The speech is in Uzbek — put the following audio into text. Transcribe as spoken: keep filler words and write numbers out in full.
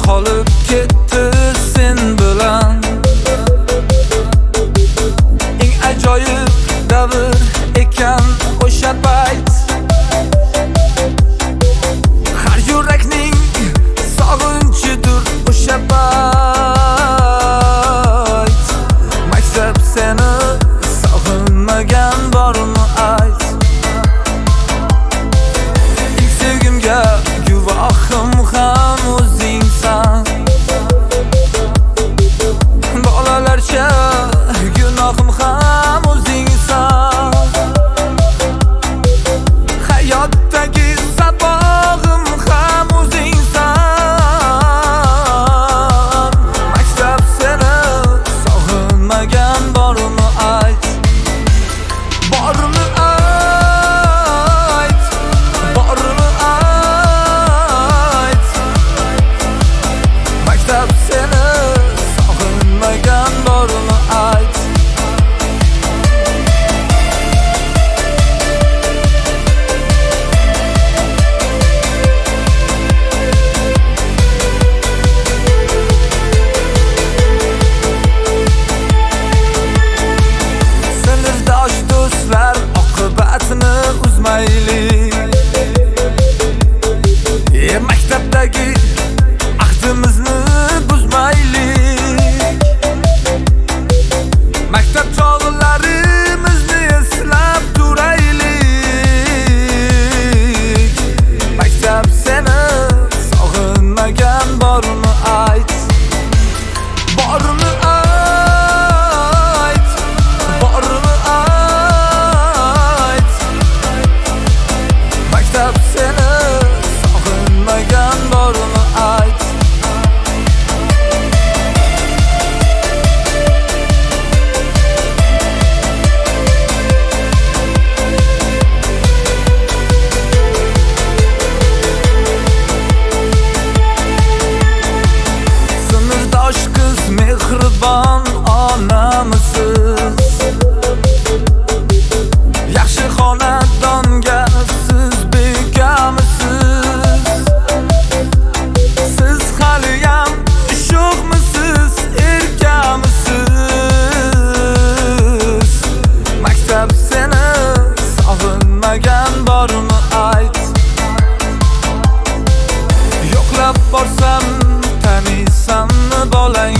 qolib ketdi sen bilan. Eng ajoyib davr ekan o'sha payt. Har yurakning sog'inchidir o'sha payt. Maktab seni sog'inmagan bormi ayt. Ilk sevgimga guvohim ham o'zingsan. Bolalarcha gunohim ham o'zingsan. Hayotdagi sabog'im ham o'zingsan. Maktab seni sog'inmagan bormi ayt. Bormi ayt, bormi ayt. Maktab seni sog'inmagan bormi ayt. Sinirdosh do'stlar oqibatini uzmaylik. E maktabdagi ahdimizni buzmaylik. Maktab chog'larimizni eslab turaylik. Maktab seni sog'inmagan bormi ayt. Bormi ayt, bormi ayt. Maktab seni sog'inmagan bormi ayt. Sinirdosh qiz mehribon onamisiz. Yaxshi xonadonga siz bekamisiz. Siz haliyam sho'xmisiz, erkamisiz. Maktab seni sog'inmagan bormi ayt. Yo'qlab borsam taniysanmi bolang